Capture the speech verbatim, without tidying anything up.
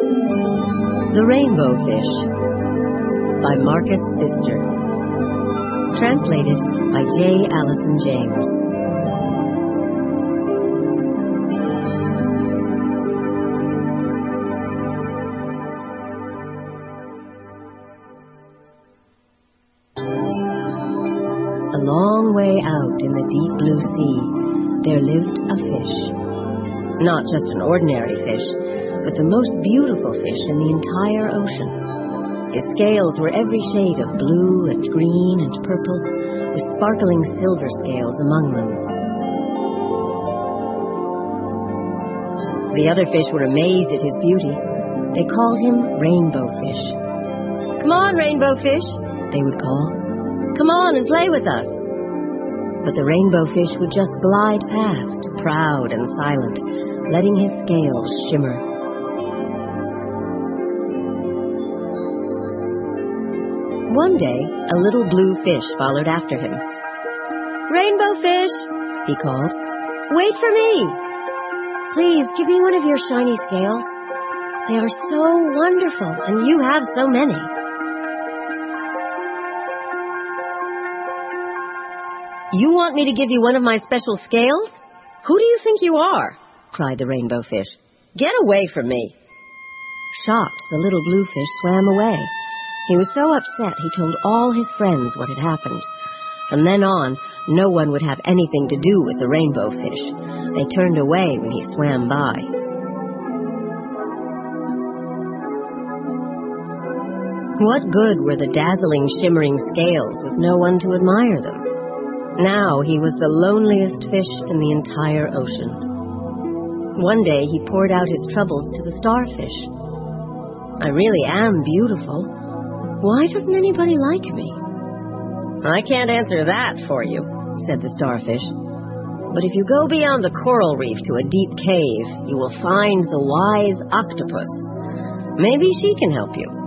The Rainbow Fish by Marcus Pfister. Translated by J. Allison James. A long way out in the deep blue sea, there lived a fish. Not just an ordinary fish, but the most beautiful fish in the entire ocean. His scales were every shade of blue and green and purple, with sparkling silver scales among them. The other fish were amazed at his beauty. They called him Rainbow Fish. "Come on, Rainbow Fish," they would call. "Come on and play with us." But the Rainbow Fish would just glide past, proud and silent, letting his scales shimmer. One day, a little blue fish followed after him. "Rainbow Fish," he called, "wait for me. Please give me one of your shiny scales. They are so wonderful, and you have so many." "You want me to give you one of my special scales? Who do you think you are?" cried the Rainbow Fish. "Get away from me." Shocked, the little blue fish swam away. He was so upset he told all his friends what had happened. From then on, no one would have anything to do with the Rainbow Fish. They turned away when he swam by. What good were the dazzling, shimmering scales with no one to admire them? Now he was the loneliest fish in the entire ocean. One day he poured out his troubles to the starfish. "I really am beautiful. Why doesn't anybody like me?" "I can't answer that for you," said the starfish. "But if you go beyond the coral reef to a deep cave, you will find the wise octopus. Maybe she can help you."